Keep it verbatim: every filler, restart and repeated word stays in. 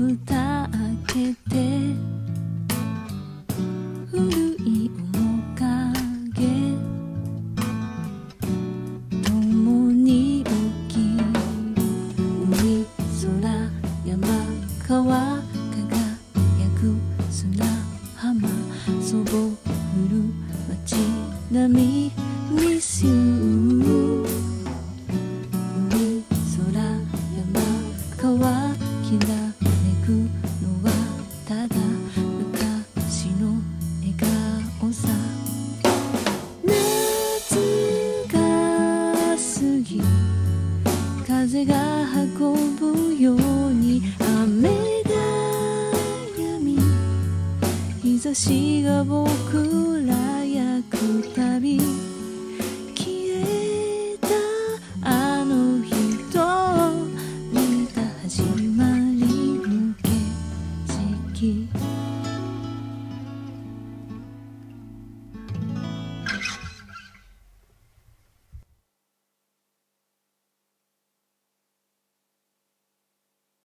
蓋開けて古い面影共に起きる海空山川輝く砂浜そぼる街並みミスユー海空山川きらめくのはただ昔の笑顔さ夏が過ぎ風が運ぶように雨が止み日差しが僕ら焼くたび消えたあの人を見た初め